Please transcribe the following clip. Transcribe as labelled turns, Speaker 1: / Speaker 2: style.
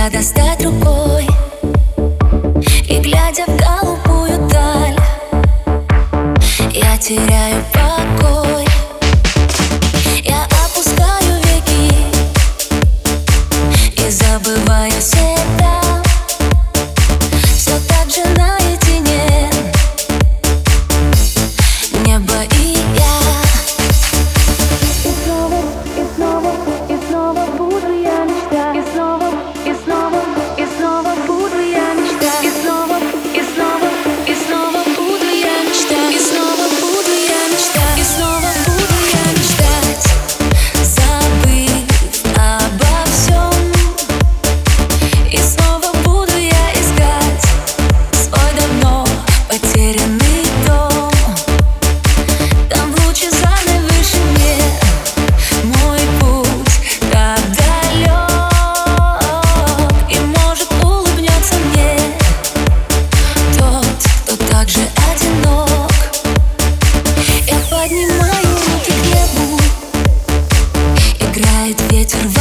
Speaker 1: тебя достать рукой, и глядя в голубую даль, я теряю покой. Я опускаю веки и забываю себя. Все так же наедине небо и я. И снова, и снова буду я мечтать. И снова, и снова, и снова буду я мечтать. И снова, и снова, и снова буду я мечтать. И снова буду я мечтать. И снова буду я мечтать, забыв обо всем. И снова буду я искать свой давно потерянный дом. Там в лучезарной вышине мой путь так далек, и может улыбнется мне тот, кто так же одинок. Я поднимаю руки к небу, играет ветер в